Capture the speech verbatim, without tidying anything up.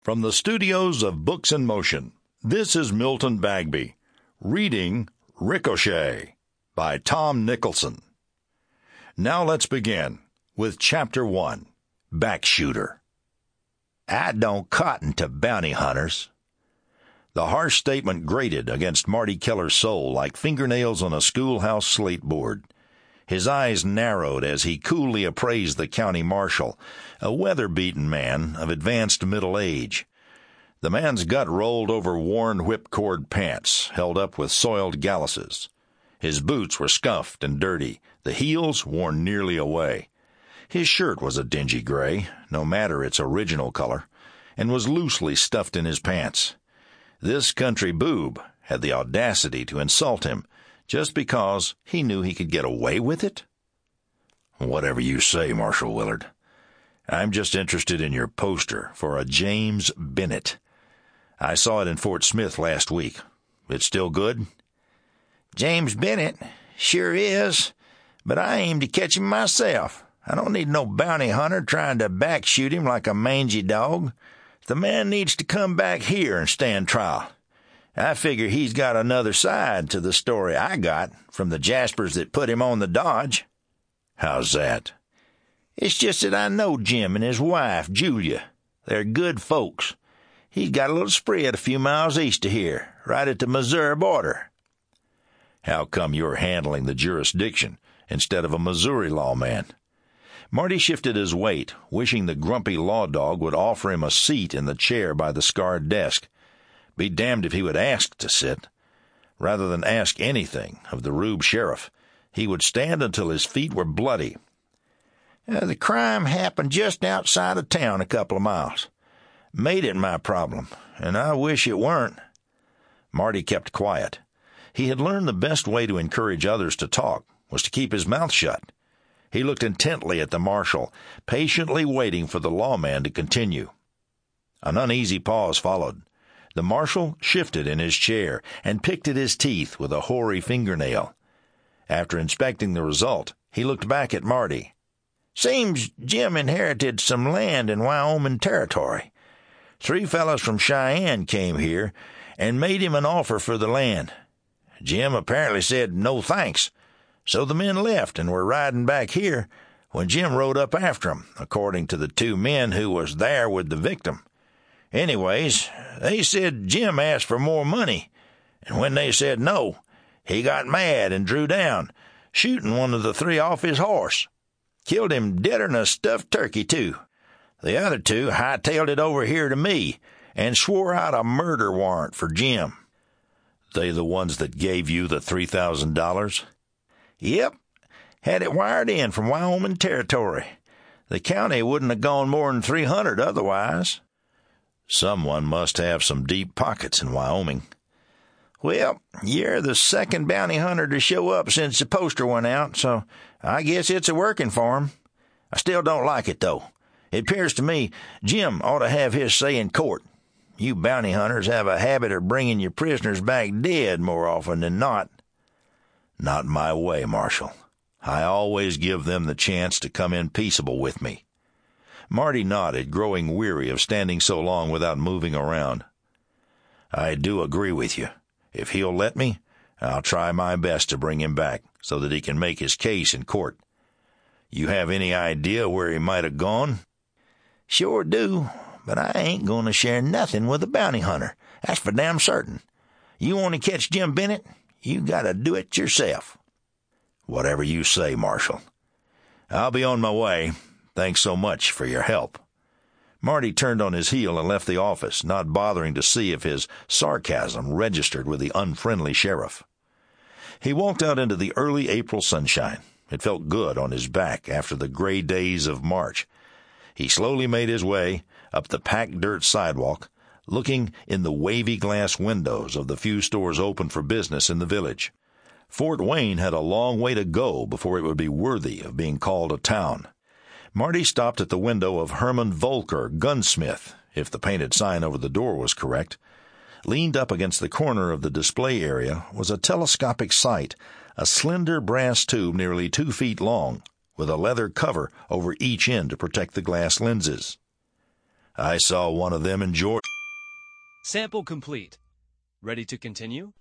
From the studios of Books in Motion, this is Milton Bagby, reading Ricochet by Tom Nicholson. Now let's begin with Chapter one, Backshooter. I don't cotton to bounty hunters. The harsh statement grated against Marty Keller's soul like fingernails on a schoolhouse slate board. His eyes narrowed as he coolly appraised the county marshal, a weather-beaten man of advanced middle age. The man's gut rolled over worn whipcord pants, held up with soiled galluses. His boots were scuffed and dirty, the heels worn nearly away. His shirt was a dingy gray, no matter its original color, and was loosely stuffed in his pants. This country boob had the audacity to insult him, just because he knew he could get away with it? Whatever you say, Marshal Willard. I'm just interested in your poster for a James Bennett. I saw it in Fort Smith last week. It's still good? James Bennett? Sure is. But I aim to catch him myself. I don't need no bounty hunter trying to backshoot him like a mangy dog. The man needs to come back here and stand trial. I figure he's got another side to the story I got from the Jaspers that put him on the dodge. How's that? It's just that I know Jim and his wife, Julia. They're good folks. He's got a little spread a few miles east of here, right at the Missouri border. How come you're handling the jurisdiction instead of a Missouri lawman? Marty shifted his weight, wishing the grumpy law dog would offer him a seat in the chair by the scarred desk. Be damned if he would ask to sit. Rather than ask anything of the rube sheriff, he would stand until his feet were bloody. Uh, the crime happened just outside of town a couple of miles. Made it my problem, and I wish it weren't. Marty kept quiet. He had learned the best way to encourage others to talk was to keep his mouth shut. He looked intently at the marshal, patiently waiting for the lawman to continue. An uneasy pause followed. The marshal shifted in his chair and picked at his teeth with a hoary fingernail. After inspecting the result, he looked back at Marty. Seems Jim inherited some land in Wyoming territory. Three fellows from Cheyenne came here and made him an offer for the land. Jim apparently said no thanks, so the men left and were riding back here when Jim rode up after 'em, according to the two men who was there with the victim. Anyways, they said Jim asked for more money, and when they said no, he got mad and drew down, shooting one of the three off his horse. Killed him deader'n a stuffed turkey, too. The other two hightailed it over here to me and swore out a murder warrant for Jim. They the ones that gave you the three thousand dollars? Yep. Had it wired in from Wyoming territory. The county wouldn't have gone more than three hundred otherwise. Someone must have some deep pockets in Wyoming. Well, you're the second bounty hunter to show up since the poster went out, so I guess it's a working for him. I still don't like it, though. It appears to me Jim ought to have his say in court. You bounty hunters have a habit of bringing your prisoners back dead more often than not. Not my way, Marshal. I always give them the chance to come in peaceable with me. Marty nodded, growing weary of standing so long without moving around. I do agree with you. If he'll let me, I'll try my best to bring him back so that he can make his case in court. You have any idea where he might have gone? Sure do, but I ain't going to share nothing with a bounty hunter. That's for damn certain. You want to catch Jim Bennett, you got to do it yourself. Whatever you say, Marshal. I'll be on my way. Thanks so much for your help. Marty turned on his heel and left the office, not bothering to see if his sarcasm registered with the unfriendly sheriff. He walked out into the early April sunshine. It felt good on his back after the gray days of March. He slowly made his way up the packed dirt sidewalk, looking in the wavy glass windows of the few stores open for business in the village. Fort Wayne had a long way to go before it would be worthy of being called a town. Marty stopped at the window of Herman Volker, gunsmith, if the painted sign over the door was correct. Leaned up against the corner of the display area was a telescopic sight, a slender brass tube nearly two feet long, with a leather cover over each end to protect the glass lenses. I saw one of them in Georgia. Sample complete. Ready to continue?